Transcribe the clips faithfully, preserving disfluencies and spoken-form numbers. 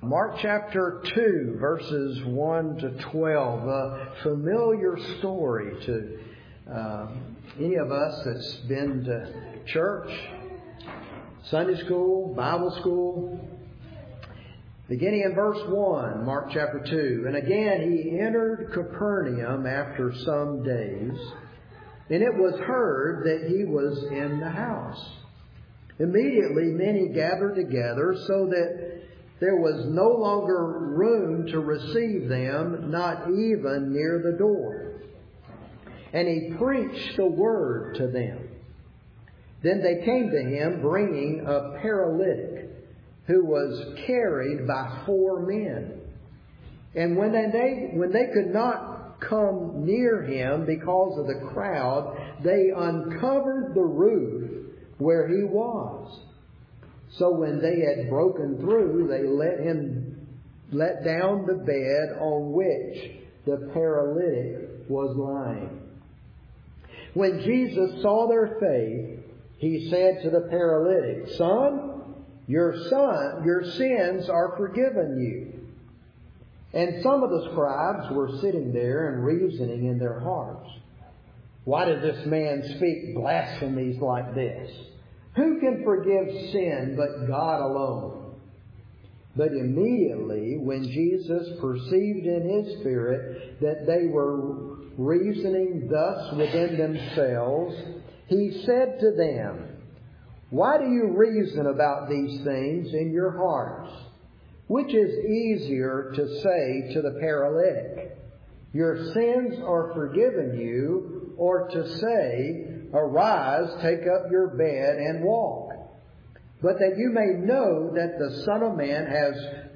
Mark chapter two, verses one to twelve, a familiar story to uh, any of us that's been to church, Sunday school, Bible school. Beginning in verse one, Mark chapter two. And again he entered Capernaum after some days, and it was heard that he was in the house. Immediately many gathered together, so that there was no longer room to receive them, not even near the door. And he preached the word to them. Then they came to him, bringing a paralytic who was carried by four men. And when they, when they could not come near him because of the crowd, they uncovered the roof where he was. So when they had broken through, they let him let down the bed on which the paralytic was lying. When Jesus saw their faith, he said to the paralytic, "Son, your son, your sins are forgiven you." And some of the scribes were sitting there and reasoning in their hearts, "Why does this man speak blasphemies like this? Who can forgive sin but God alone?" But immediately when Jesus perceived in his spirit that they were reasoning thus within themselves, he said to them, "Why do you reason about these things in your hearts? Which is easier to say to the paralytic, 'Your sins are forgiven you,' or to say, 'Arise, take up your bed and walk'? But that you may know that the Son of Man has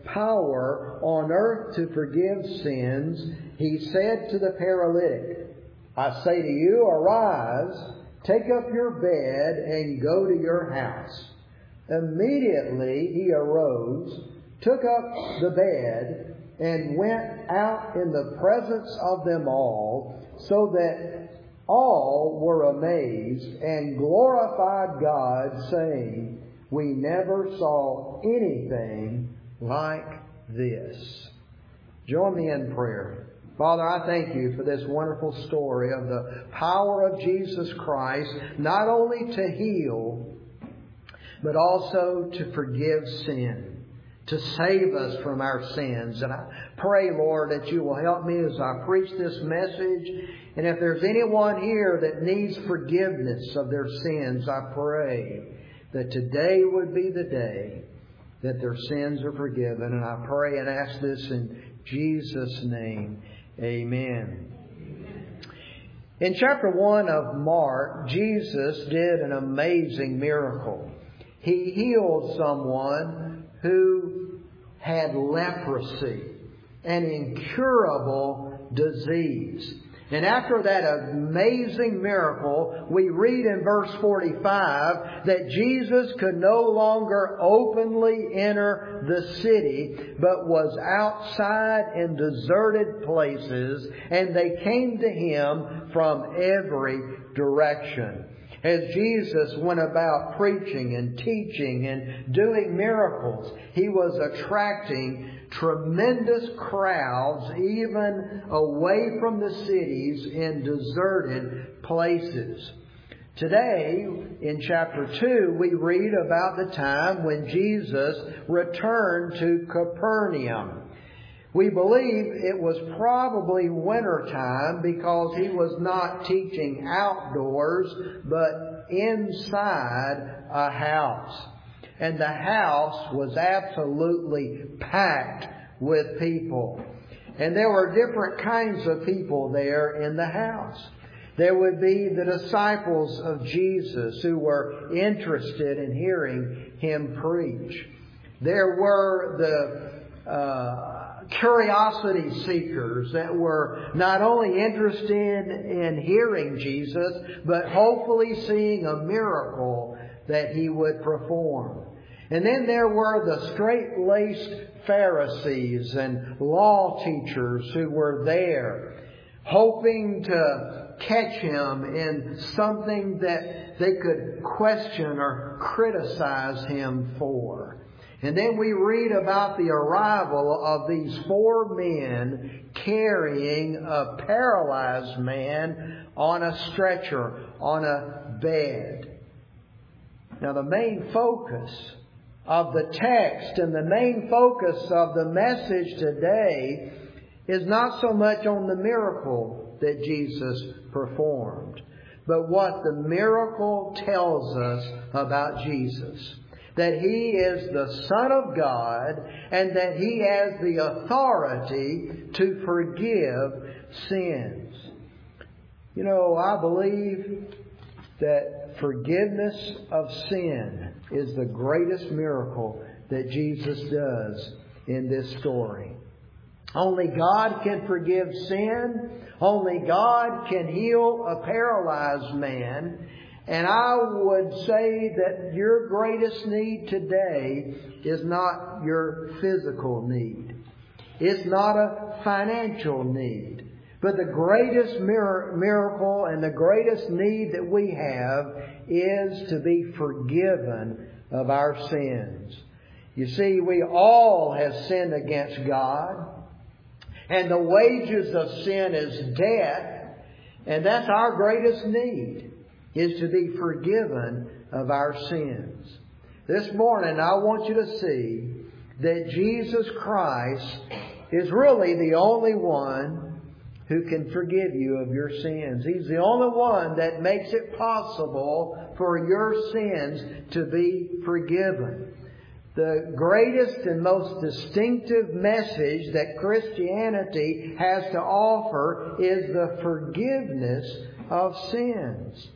power on earth to forgive sins, he said to the paralytic, 'I say to you, arise, take up your bed and go to your house.' Immediately he arose, took up the bed, and went out in the presence of them all, so that all were amazed and glorified God, saying, 'We never saw anything like this.'" Join me in prayer. Father, I thank you for this wonderful story of the power of Jesus Christ, not only to heal, but also to forgive sin, to save us from our sins. And I pray, Lord, that you will help me as I preach this message. And if there's anyone here that needs forgiveness of their sins, I pray that today would be the day that their sins are forgiven. And I pray and ask this in Jesus' name. Amen. In chapter one of Mark, Jesus did an amazing miracle. He healed someone who had leprosy, an incurable disease. And after that amazing miracle, we read in verse forty-five that Jesus could no longer openly enter the city, but was outside in deserted places, and they came to him from every direction. As Jesus went about preaching and teaching and doing miracles, he was attracting tremendous crowds even away from the cities in deserted places. Today, in chapter two, we read about the time when Jesus returned to Capernaum. We believe it was probably winter time because he was not teaching outdoors, but inside a house. And the house was absolutely packed with people. And there were different kinds of people there in the house. There would be the disciples of Jesus who were interested in hearing him preach. There were the uh, curiosity seekers that were not only interested in hearing Jesus, but hopefully seeing a miracle that he would perform. And then there were the straight-laced Pharisees and law teachers who were there, hoping to catch him in something that they could question or criticize him for. And then we read about the arrival of these four men carrying a paralyzed man on a stretcher, on a bed. Now the main focus of the text and the main focus of the message today is not so much on the miracle that Jesus performed, but what the miracle tells us about Jesus. That He is the Son of God and that He has the authority to forgive sins. You know, I believe that forgiveness of sin is the greatest miracle that Jesus does in this story. Only God can forgive sin. Only God can heal a paralyzed man. And I would say that your greatest need today is not your physical need. It's not a financial need. But the greatest miracle and the greatest need that we have is to be forgiven of our sins. You see, we all have sinned against God. And the wages of sin is death. And that's our greatest need, is to be forgiven of our sins. This morning I want you to see that Jesus Christ is really the only one who can forgive you of your sins. He's the only one that makes it possible for your sins to be forgiven. The greatest and most distinctive message that Christianity has to offer is the forgiveness of sins.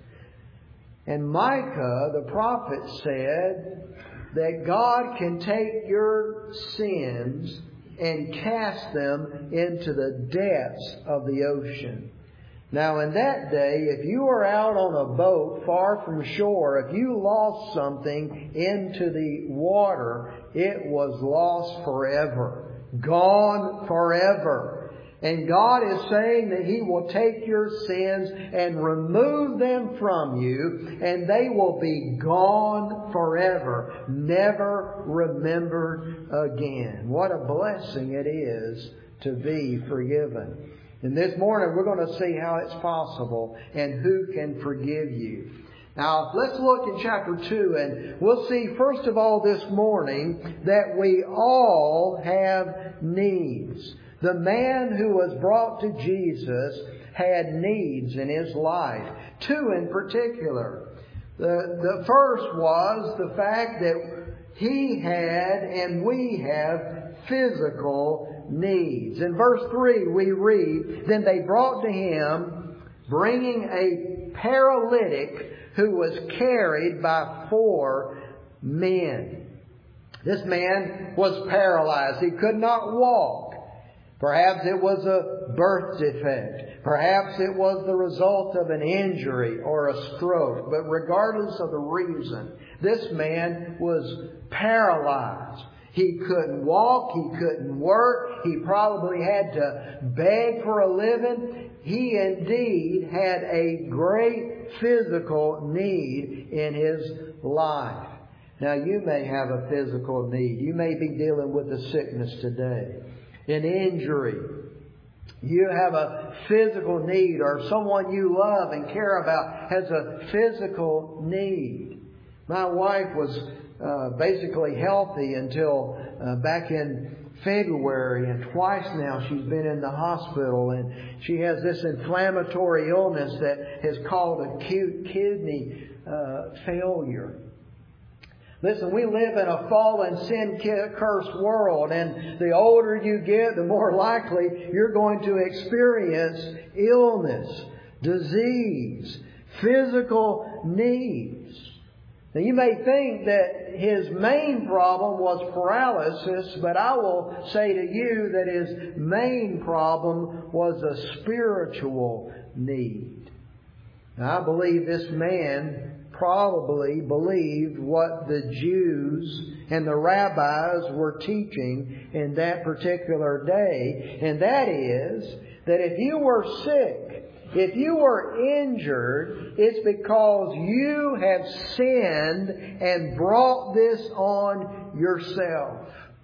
And Micah, the prophet, said that God can take your sins and cast them into the depths of the ocean. Now, in that day, if you were out on a boat far from shore, if you lost something into the water, it was lost forever. Gone forever. And God is saying that He will take your sins and remove them from you, and they will be gone forever, never remembered again. What a blessing it is to be forgiven. And this morning we're going to see how it's possible and who can forgive you. Now, let's look in chapter two, and we'll see first of all this morning that we all have needs. The man who was brought to Jesus had needs in his life, two in particular. The, the first was the fact that he had and we have physical needs. In verse three we read, "Then they brought to him, bringing a paralytic who was carried by four men." This man was paralyzed. He could not walk. Perhaps it was a birth defect. Perhaps it was the result of an injury or a stroke. But regardless of the reason, this man was paralyzed. He couldn't walk. He couldn't work. He probably had to beg for a living. He indeed had a great physical need in his life. Now, you may have a physical need. You may be dealing with a sickness today, an injury. You have a physical need, or someone you love and care about has a physical need. My wife was uh, basically healthy until uh, back in February, and twice now she's been in the hospital, and she has this inflammatory illness that has caused acute kidney uh, failure. Listen, we live in a fallen, sin-cursed world, and the older you get, the more likely you're going to experience illness, disease, physical needs. Now, you may think that his main problem was paralysis, but I will say to you that his main problem was a spiritual need. Now, I believe this man probably believed what the Jews and the rabbis were teaching in that particular day. And that is that if you were sick If you were injured, it's because you have sinned and brought this on yourself.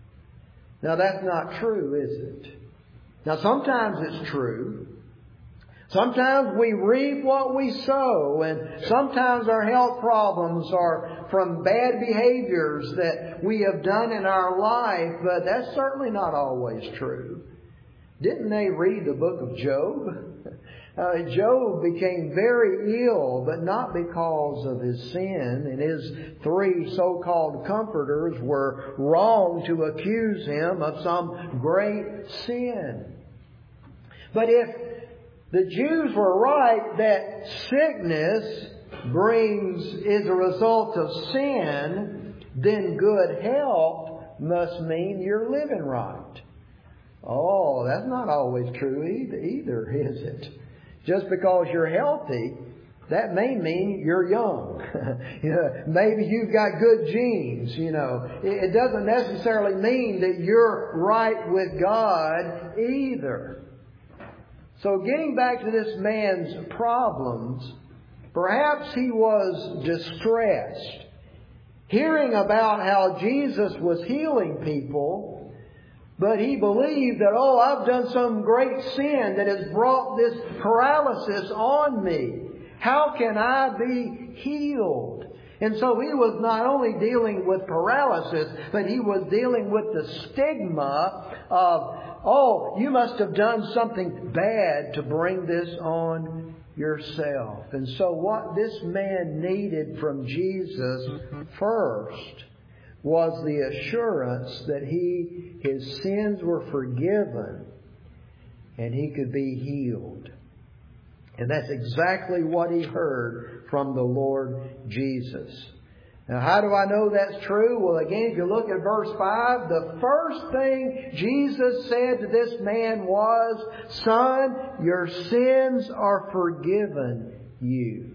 Now that's not true, is it? Now sometimes it's true. Sometimes we reap what we sow, and sometimes our health problems are from bad behaviors that we have done in our life, but that's certainly not always true. Didn't they read the book of Job? Uh, Job became very ill, but not because of his sin, and his three so-called comforters were wrong to accuse him of some great sin. But if the Jews were right that sickness brings is a result of sin, then good health must mean you're living right. Oh, that's not always true either, either, is it? Just because you're healthy, that may mean you're young. You know, maybe you've got good genes, you know. It doesn't necessarily mean that you're right with God either. So getting back to this man's problems, perhaps he was distressed, hearing about how Jesus was healing people, but he believed that, oh, I've done some great sin that has brought this paralysis on me. How can I be healed? And so he was not only dealing with paralysis, but he was dealing with the stigma of, oh, you must have done something bad to bring this on yourself. And so what this man needed from Jesus first was the assurance that he, his sins were forgiven and he could be healed. And that's exactly what he heard from the Lord Jesus. Now, how do I know that's true? Well, again, if you look at verse five, the first thing Jesus said to this man was, "Son, your sins are forgiven you."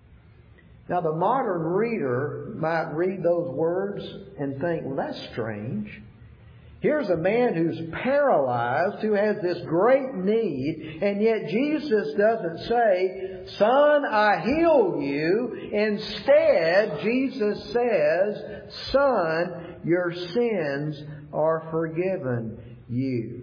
Now, the modern reader might read those words and think, well, that's strange. Here's a man who's paralyzed, who has this great need, and yet Jesus doesn't say, "Son, I heal you." Instead, Jesus says, "Son, your sins are forgiven you."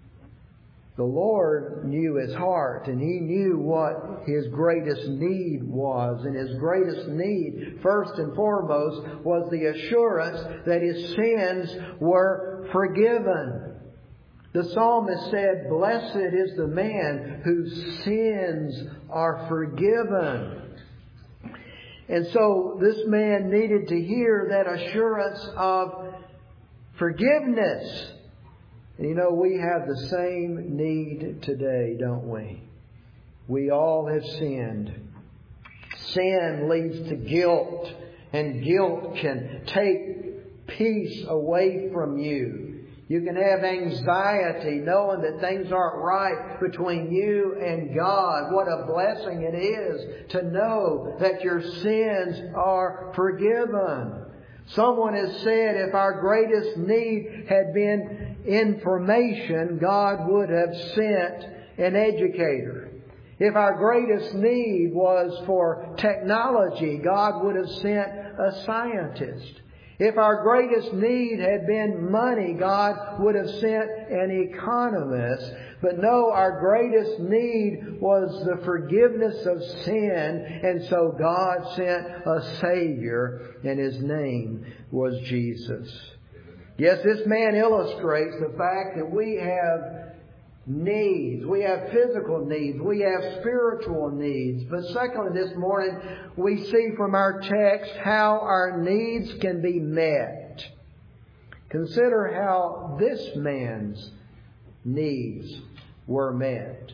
The Lord knew his heart, and He knew what his greatest need was. And his greatest need, first and foremost, was the assurance that his sins were forgiven. The psalmist said, "Blessed is the man whose sins are forgiven." And so this man needed to hear that assurance of forgiveness. You know, we have the same need today, don't we? We all have sinned. Sin leads to guilt, and guilt can take peace away from you. You can have anxiety knowing that things aren't right between you and God. What a blessing it is to know that your sins are forgiven. Someone has said if our greatest need had been information, God would have sent an educator. If our greatest need was for technology, God would have sent a scientist. If our greatest need had been money, God would have sent an economist. But no, our greatest need was the forgiveness of sin, and so God sent a Savior, and His name was Jesus. Yes, this man illustrates the fact that we have needs. We have physical needs. We have spiritual needs. But secondly, this morning, we see from our text how our needs can be met. Consider how this man's needs were met.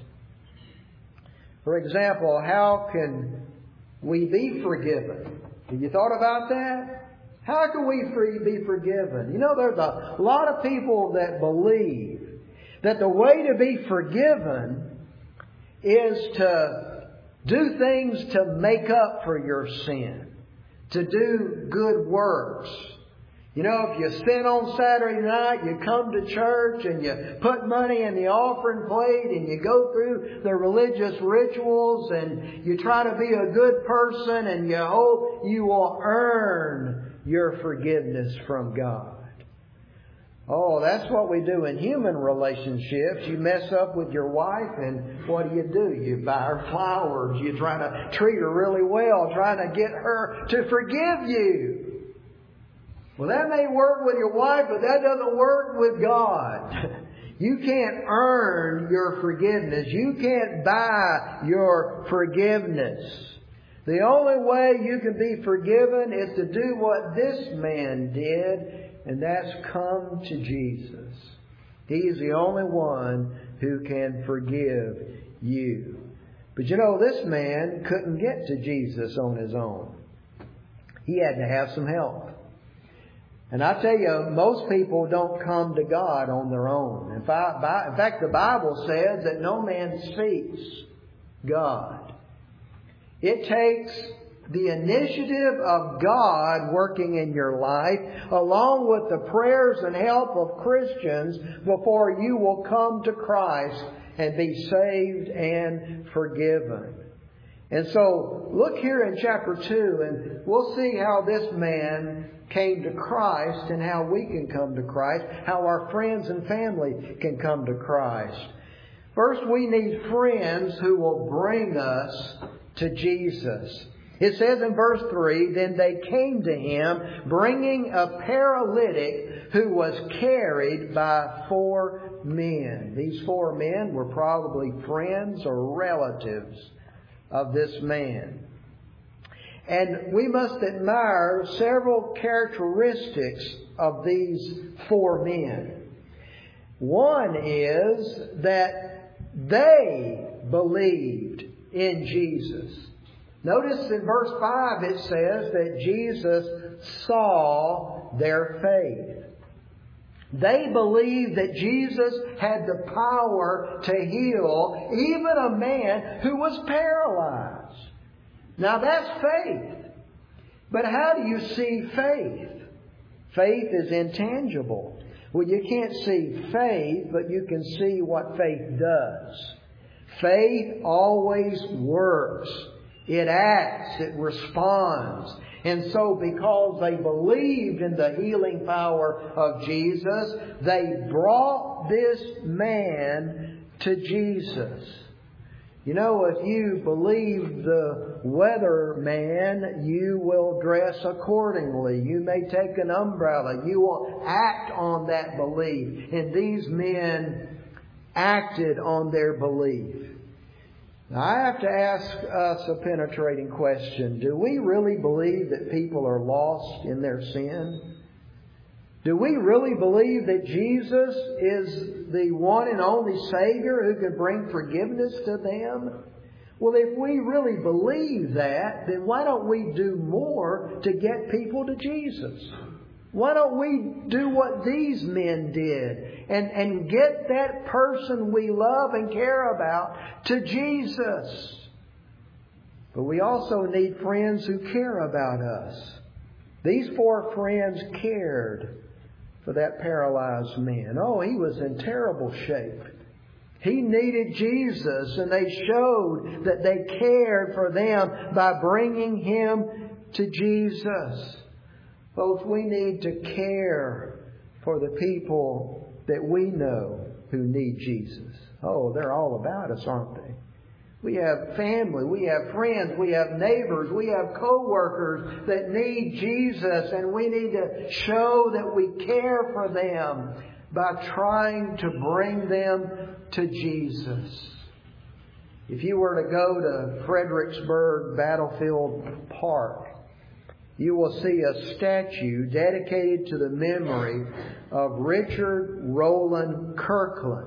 For example, how can we be forgiven? Have you thought about that? How can we be forgiven? You know, there's a lot of people that believe that the way to be forgiven is to do things to make up for your sin, to do good works. You know, if you sin on Saturday night, you come to church and you put money in the offering plate and you go through the religious rituals and you try to be a good person and you hope you will earn your forgiveness from God. Oh, that's what we do in human relationships. You mess up with your wife and what do you do? You buy her flowers. You try to treat her really well, trying to get her to forgive you. Well, that may work with your wife, but that doesn't work with God. You can't earn your forgiveness. You can't buy your forgiveness. The only way you can be forgiven is to do what this man did, and that's come to Jesus. He's the only one who can forgive you. But you know, this man couldn't get to Jesus on his own. He had to have some help. And I tell you, most people don't come to God on their own. In fact, the Bible says that no man seeks God. It takes the initiative of God working in your life, along with the prayers and help of Christians, before you will come to Christ and be saved and forgiven. And so, look here in chapter two, and we'll see how this man came to Christ and how we can come to Christ, how our friends and family can come to Christ. First, we need friends who will bring us to Jesus. It says in verse three, then they came to him, bringing a paralytic who was carried by four men. These four men were probably friends or relatives of this man. And we must admire several characteristics of these four men. One is that they believed in Jesus. Notice in verse five it says that Jesus saw their faith. They believed that Jesus had the power to heal even a man who was paralyzed. Now that's faith. But how do you see faith? Faith is intangible. Well, you can't see faith, but you can see what faith does. Faith always works. It acts. It responds. And so because they believed in the healing power of Jesus, they brought this man to Jesus. You know, if you believe the weatherman, you will dress accordingly. You may take an umbrella. You will act on that belief. And these men acted on their belief. Now, I have to ask us a penetrating question. Do we really believe that people are lost in their sin? Do we really believe that Jesus is the one and only Savior who can bring forgiveness to them? Well, if we really believe that, then why don't we do more to get people to Jesus? Why don't we do what these men did and, and get that person we love and care about to Jesus? But we also need friends who care about us. These four friends cared for that paralyzed man. Oh, he was in terrible shape. He needed Jesus, and they showed that they cared for them by bringing him to Jesus. Folks, we need to care for the people that we know who need Jesus. Oh, they're all about us, aren't they? We have family, we have friends, we have neighbors, we have co-workers that need Jesus, and we need to show that we care for them by trying to bring them to Jesus. If you were to go to Fredericksburg Battlefield Park, you will see a statue dedicated to the memory of Richard Roland Kirkland.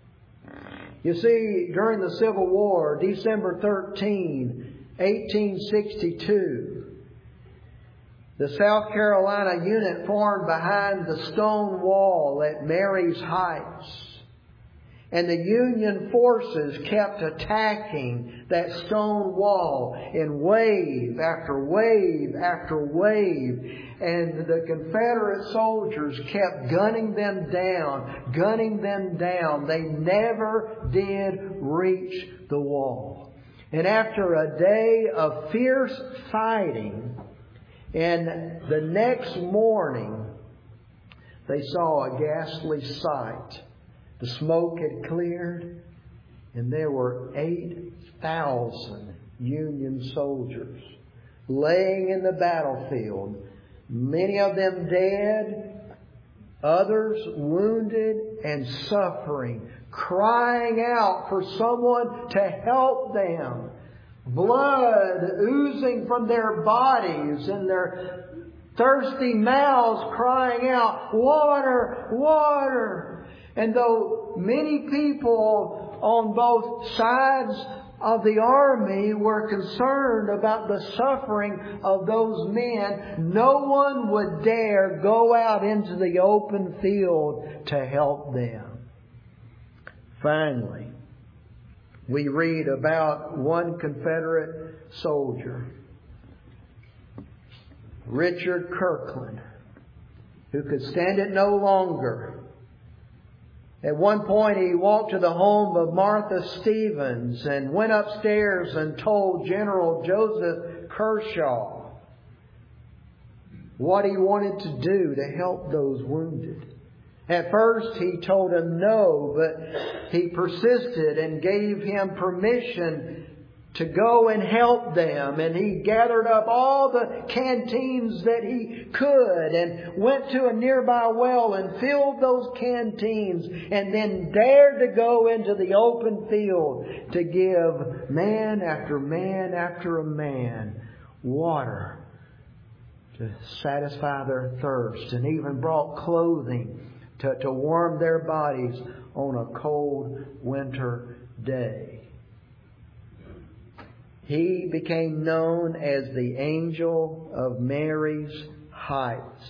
You see, during the Civil War, December thirteenth, eighteen sixty-two, the South Carolina unit formed behind the stone wall at Marye's Heights. And the Union forces kept attacking that stone wall in wave after wave after wave. And the Confederate soldiers kept gunning them down, gunning them down. They never did reach the wall. And after a day of fierce fighting, and the next morning, they saw a ghastly sight. The smoke had cleared, and there were eight thousand Union soldiers laying in the battlefield, many of them dead, others wounded and suffering, crying out for someone to help them. Blood oozing from their bodies and their thirsty mouths crying out, "Water! Water!" And though many people on both sides of the army were concerned about the suffering of those men, no one would dare go out into the open field to help them. Finally, we read about one Confederate soldier, Richard Kirkland, who could stand it no longer. At one point, he walked to the home of Martha Stevens and went upstairs and told General Joseph Kershaw what he wanted to do to help those wounded. At first, he told him no, but he persisted and gave him permission to go and help them. And he gathered up all the canteens that he could and went to a nearby well and filled those canteens and then dared to go into the open field to give man after man after a man water to satisfy their thirst, and even brought clothing to, to warm their bodies on a cold winter day. He became known as the Angel of Mary's Heights.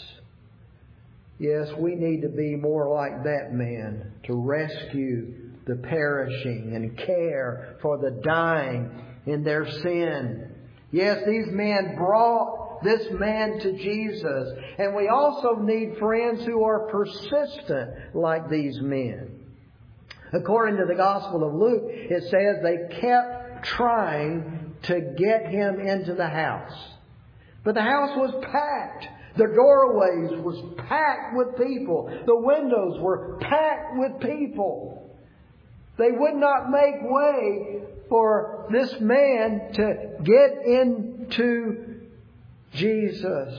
Yes, we need to be more like that man to rescue the perishing and care for the dying in their sin. Yes, these men brought this man to Jesus. And we also need friends who are persistent like these men. According to the Gospel of Luke, it says they kept trying to get him into the house. But the house was packed. The doorways was packed with people. The windows were packed with people. They would not make way for this man to get into Jesus.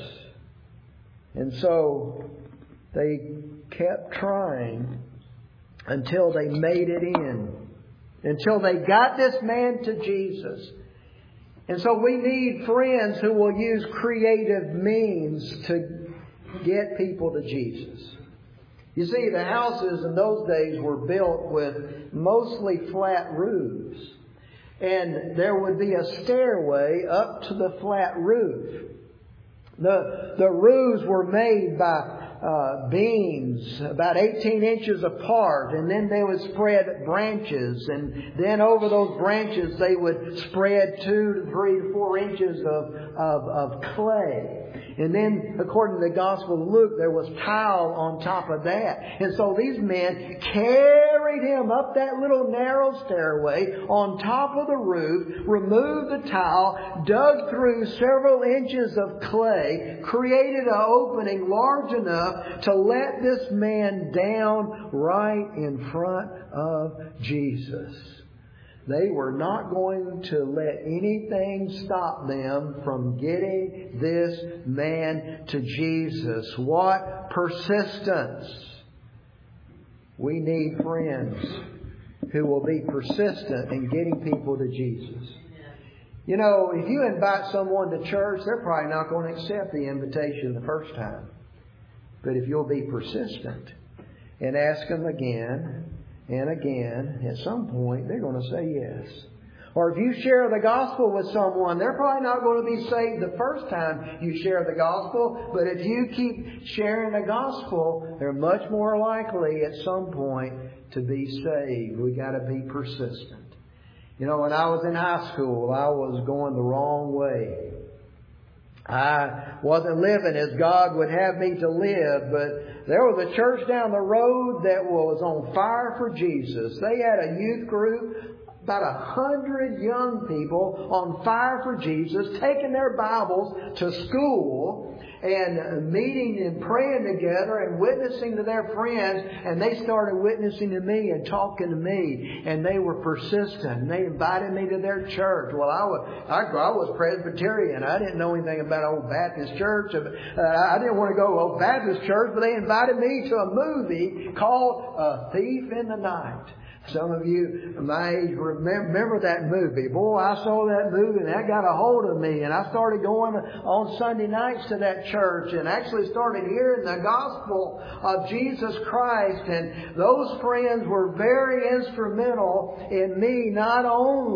And so they kept trying until they made it in. Until they got this man to Jesus. And so we need friends who will use creative means to get people to Jesus. You see, the houses in those days were built with mostly flat roofs. And there would be a stairway up to the flat roof. The, the roofs were made by uh, beams about eighteen inches apart, and then they would spread branches, and then over those branches they would spread two to three to four inches of, of, of clay. And then, according to the Gospel of Luke, there was tile on top of that. And so these men carried him up that little narrow stairway on top of the roof, removed the tile, dug through several inches of clay, created an opening large enough to let this man down right in front of Jesus. They were not going to let anything stop them from getting this man to Jesus. What persistence! We need friends who will be persistent in getting people to Jesus. You know, if you invite someone to church, they're probably not going to accept the invitation the first time. But if you'll be persistent and ask them again and again, at some point they're going to say yes. Or if you share the gospel with someone, they're probably not going to be saved the first time you share the gospel. But if you keep sharing the gospel, they're much more likely at some point to be saved. We got to be persistent. You know, when I was in high school, I was going the wrong way. I wasn't living as God would have me to live, but there was a church down the road that was on fire for Jesus. They had a youth group, about a hundred young people on fire for Jesus, taking their Bibles to school and meeting and praying together and witnessing to their friends. And they started witnessing to me and talking to me. And they were persistent. And they invited me to their church. Well, I was, I, I was Presbyterian. I didn't know anything about Old Baptist Church. Uh, I didn't want to go to Old Baptist Church, but they invited me to a movie called A Thief in the Night. Some of you my age remember that movie. Boy, I saw that movie and that got a hold of me. And I started going on Sunday nights to that church and actually started hearing the gospel of Jesus Christ. And those friends were very instrumental in me not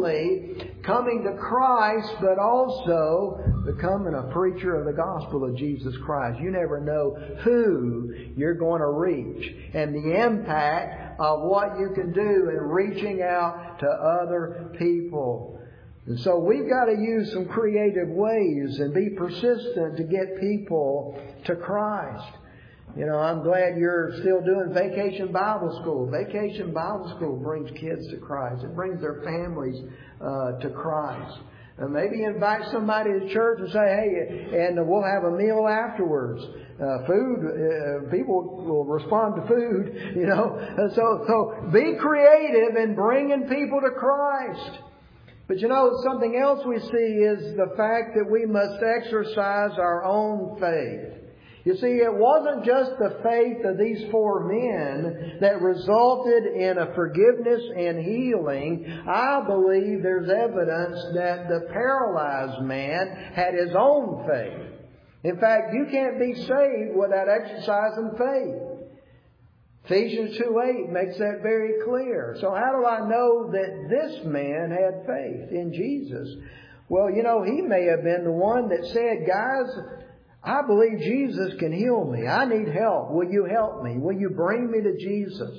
only coming to Christ, but also becoming a preacher of the gospel of Jesus Christ. You never know who you're going to reach and the impact of what you can do in reaching out to other people. And so we've got to use some creative ways and be persistent to get people to Christ. You know, I'm glad you're still doing Vacation Bible School. Vacation Bible School brings kids to Christ. It brings their families uh, to Christ. And maybe invite somebody to church and say, hey, and we'll have a meal afterwards. Uh, food, uh, people will respond to food, you know. And so, so be creative in bringing people to Christ. But you know, something else we see is the fact that we must exercise our own faith. You see, it wasn't just the faith of these four men that resulted in a forgiveness and healing. I believe there's evidence that the paralyzed man had his own faith. In fact, you can't be saved without exercising faith. Ephesians two eight makes that very clear. So how do I know that this man had faith in Jesus? Well, you know, he may have been the one that said, guys, I believe Jesus can heal me. I need help. Will you help me? Will you bring me to Jesus?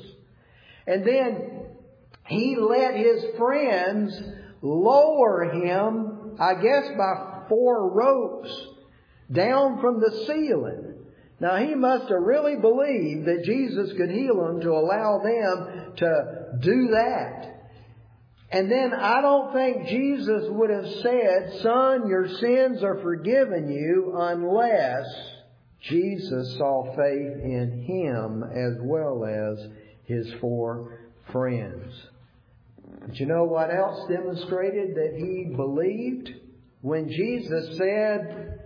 And then he let his friends lower him, I guess by four ropes, down from the ceiling. Now he must have really believed that Jesus could heal him to allow them to do that. And then I don't think Jesus would have said, son, your sins are forgiven you, unless Jesus saw faith in him as well as his four friends. But you know what else demonstrated that he believed? When Jesus said,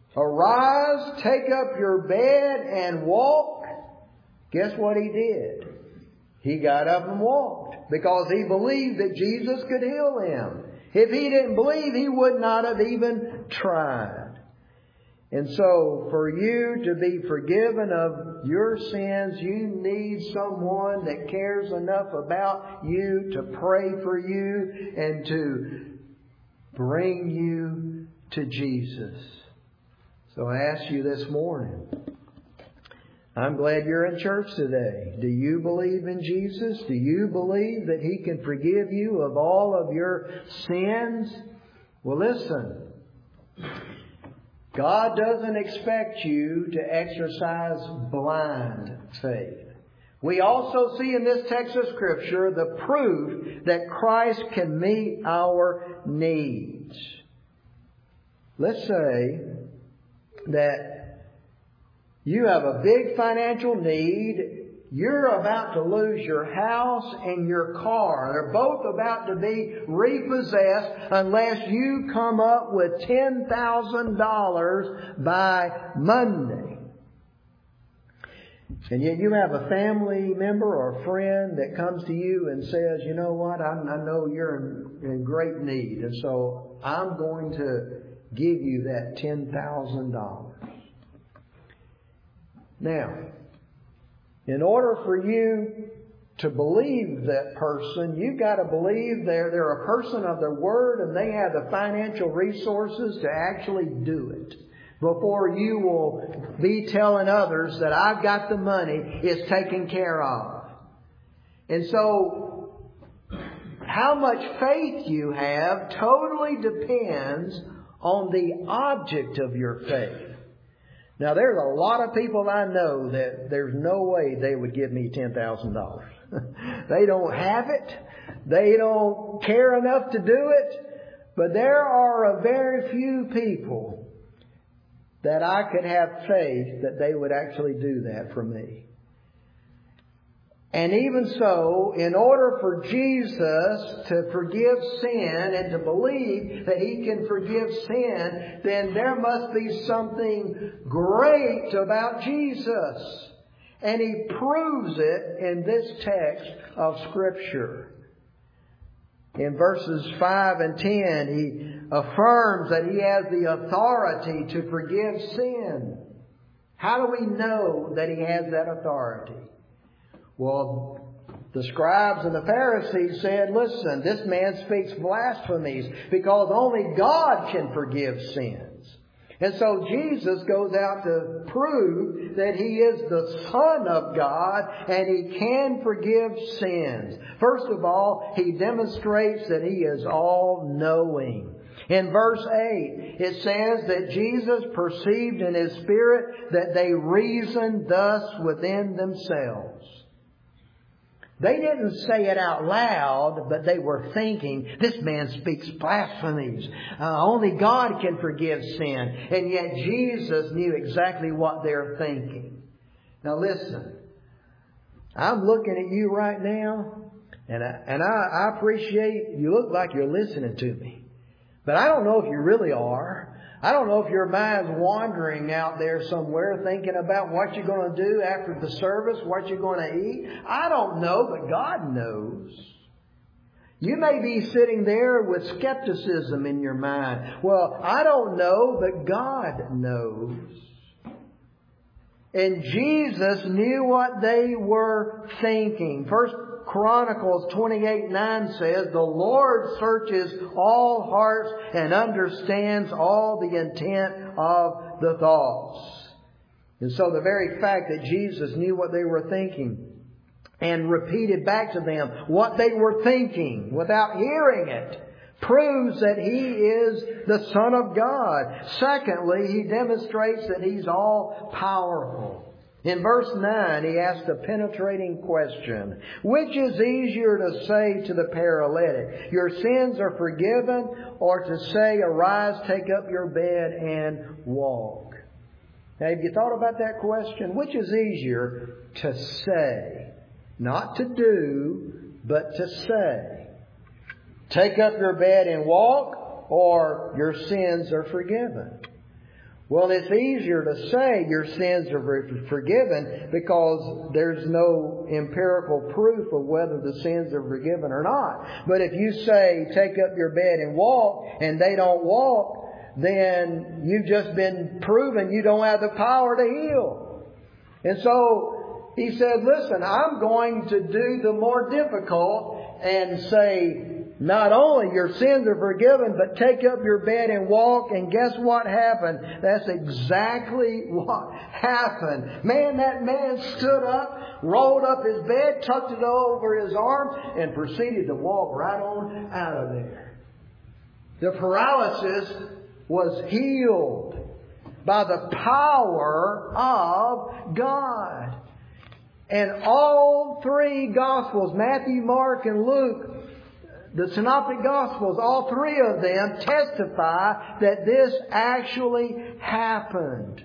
arise, take up your bed and walk, guess what he did? He got up and walked because he believed that Jesus could heal him. If he didn't believe, he would not have even tried. And so, for you to be forgiven of your sins, you need someone that cares enough about you to pray for you and to bring you to Jesus. So I ask you this morning, I'm glad you're in church today. Do you believe in Jesus? Do you believe that He can forgive you of all of your sins? Well, listen. God doesn't expect you to exercise blind faith. We also see in this text of Scripture the proof that Christ can meet our needs. Let's say that you have a big financial need. You're about to lose your house and your car. They're both about to be repossessed unless you come up with ten thousand dollars by Monday. And yet you have a family member or a friend that comes to you and says, you know what, I, I know you're in, in great need, and so I'm going to give you that ten thousand dollars. Now, in order for you to believe that person, you've got to believe they're, they're a person of their word and they have the financial resources to actually do it before you will be telling others that I've got the money, it's taken care of. And so, how much faith you have totally depends on the object of your faith. Now, there's a lot of people I know that there's no way they would give me ten thousand dollars. They don't have it. They don't care enough to do it. But there are a very few people that I could have faith that they would actually do that for me. And even so, in order for Jesus to forgive sin and to believe that He can forgive sin, then there must be something great about Jesus. And He proves it in this text of Scripture. In verses five and ten, He affirms that He has the authority to forgive sin. How do we know that He has that authority? Well, the scribes and the Pharisees said, listen, this man speaks blasphemies because only God can forgive sins. And so Jesus goes out to prove that He is the Son of God and He can forgive sins. First of all, He demonstrates that He is all-knowing. In verse eight, it says that Jesus perceived in His Spirit that they reasoned thus within themselves. They didn't say it out loud, but they were thinking, this man speaks blasphemies. Uh, only God can forgive sin. And yet Jesus knew exactly what they're thinking. Now listen, I'm looking at you right now, and I, and I, I appreciate you look like you're listening to me. But I don't know if you really are. I don't know if your mind's wandering out there somewhere thinking about what you're going to do after the service, what you're going to eat. I don't know, but God knows. You may be sitting there with skepticism in your mind. Well, I don't know, but God knows. And Jesus knew what they were thinking. First Chronicles twenty-eight nine says, the Lord searches all hearts and understands all the intent of the thoughts. And so the very fact that Jesus knew what they were thinking and repeated back to them what they were thinking without hearing it proves that He is the Son of God. Secondly, He demonstrates that He's all powerful. In verse nine, He asked a penetrating question. Which is easier to say to the paralytic, your sins are forgiven, or to say, arise, take up your bed and walk? Now, have you thought about that question? Which is easier to say? Not to do, but to say. Take up your bed and walk, or your sins are forgiven. Well, it's easier to say your sins are forgiven because there's no empirical proof of whether the sins are forgiven or not. But if you say, take up your bed and walk, and they don't walk, then you've just been proven you don't have the power to heal. And so He said, listen, I'm going to do the more difficult and say, not only your sins are forgiven, but take up your bed and walk. And guess what happened? That's exactly what happened. Man, that man stood up, rolled up his bed, tucked it over his arms, and proceeded to walk right on out of there. The paralysis was healed by the power of God. And all three Gospels, Matthew, Mark, and Luke, the Synoptic Gospels, all three of them testify that this actually happened.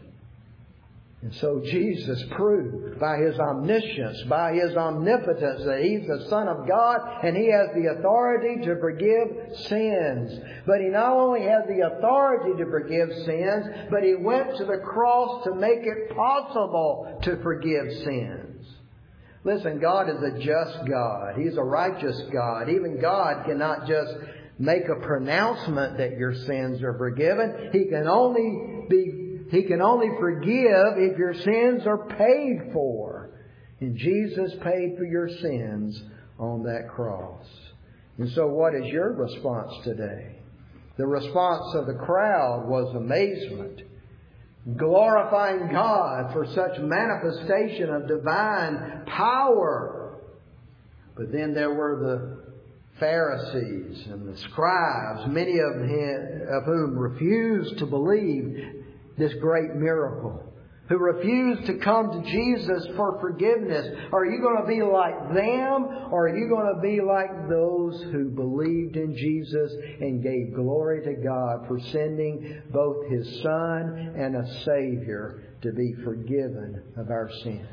And so Jesus proved by His omniscience, by His omnipotence, that He's the Son of God and He has the authority to forgive sins. But He not only has the authority to forgive sins, but He went to the cross to make it possible to forgive sins. Listen, God is a just God. He's a righteous God. Even God cannot just make a pronouncement that your sins are forgiven. He can only be, He can only forgive if your sins are paid for. And Jesus paid for your sins on that cross. And so what is your response today? The response of the crowd was amazement, glorifying God for such manifestation of divine power. But then there were the Pharisees and the scribes, many of, him, of whom refused to believe this great miracle, who refused to come to Jesus for forgiveness. Are you going to be like them, or are you going to be like those who believed in Jesus and gave glory to God for sending both His Son and a Savior to be forgiven of our sins?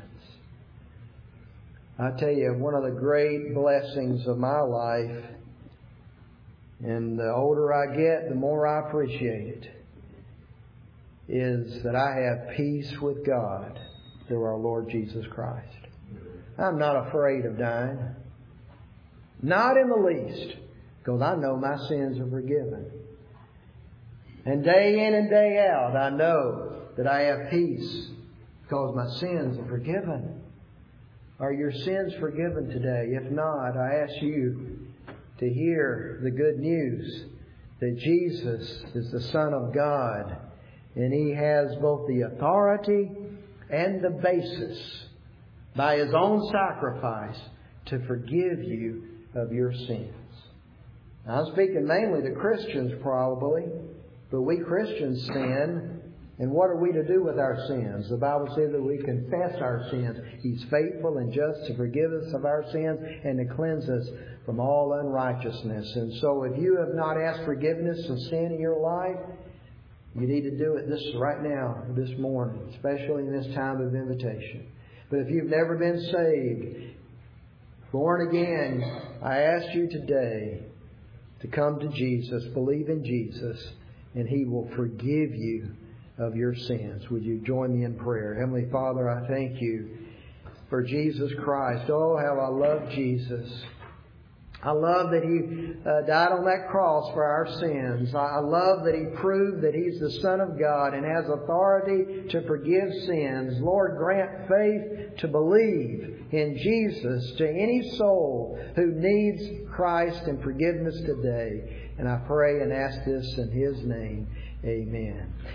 I tell you, one of the great blessings of my life, and the older I get, the more I appreciate it, is that I have peace with God through our Lord Jesus Christ. I'm not afraid of dying. Not in the least, because I know my sins are forgiven. And day in and day out, I know that I have peace because my sins are forgiven. Are your sins forgiven today? If not, I ask you to hear the good news that Jesus is the Son of God, and He has both the authority and the basis by His own sacrifice to forgive you of your sins. Now, I'm speaking mainly to Christians probably, but we Christians sin. And what are we to do with our sins? The Bible says that we confess our sins. He's faithful and just to forgive us of our sins and to cleanse us from all unrighteousness. And so if you have not asked forgiveness of sin in your life, you need to do it this right now, this morning, especially in this time of invitation. But if you've never been saved, born again, I ask you today to come to Jesus, believe in Jesus, and He will forgive you of your sins. Would you join me in prayer? Heavenly Father, I thank You for Jesus Christ. Oh, how I love Jesus. I love that He uh, died on that cross for our sins. I love that He proved that He's the Son of God and has authority to forgive sins. Lord, grant faith to believe in Jesus to any soul who needs Christ and forgiveness today. And I pray and ask this in His name. Amen.